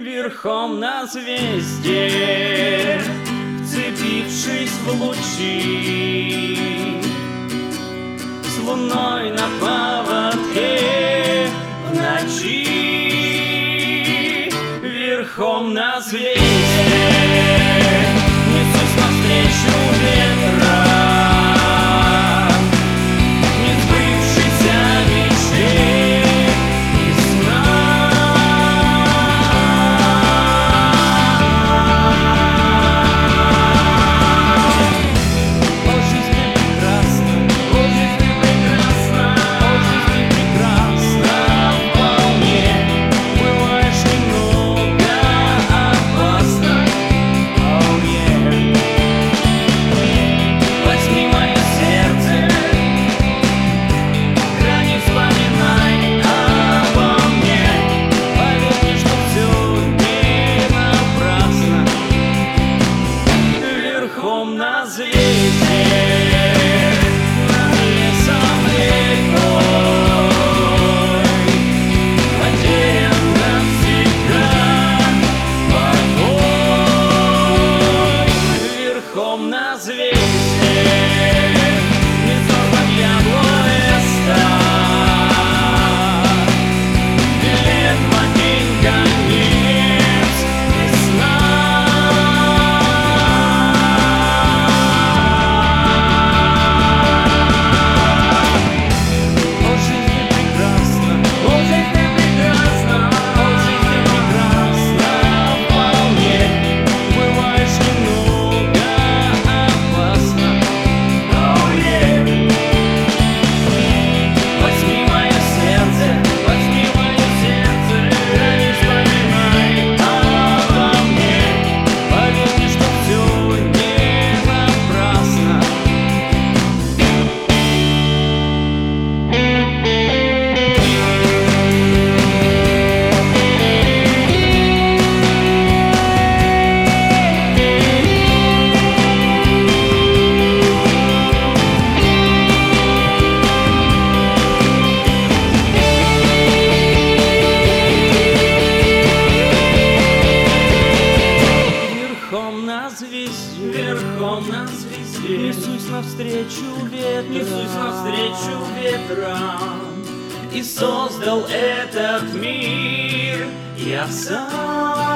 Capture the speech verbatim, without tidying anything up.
верхом на звезде, вцепившись в лучи, с луной на поводке в ночи, верхом на звезде, несусь навстречу ветра, несбывшейся мечте. На звезде, над лесом рекой, потерян навсегда покой. Верхом на звезде, не сорван яблоня стар, лет в один конец весна. Верхом на звезде, несусь навстречу ветрам, несусь навстречу ветрам, и создал этот мир я сам.